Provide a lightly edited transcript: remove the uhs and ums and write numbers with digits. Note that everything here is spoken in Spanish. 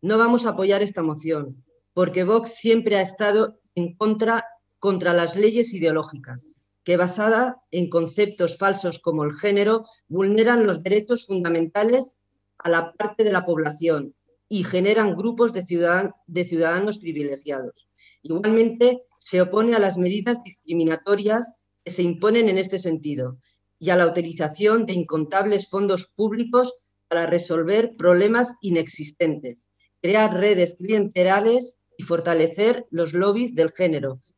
No vamos a apoyar esta moción, porque Vox siempre ha estado contra las leyes ideológicas, que basada en conceptos falsos como el género, vulneran los derechos fundamentales a la parte de la población y generan grupos de ciudadanos privilegiados. Igualmente, se opone a las medidas discriminatorias que se imponen en este sentido y a la utilización de incontables fondos públicos para resolver problemas inexistentes, crear redes clientelares y fortalecer los lobbies del género,